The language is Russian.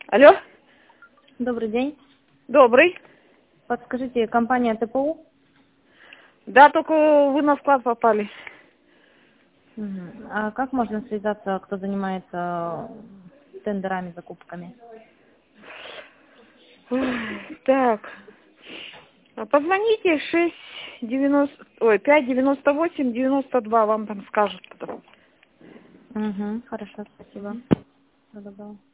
Алло? Добрый день. Добрый. Подскажите, компания ТПУ? Да, только вы на склад попали. Мгм. А как можно связаться, кто занимается тендерами, закупками? Ой, так. Позвоните 598-92, вам там скажут потом. Угу, хорошо, спасибо. Мгм. Всего доброго.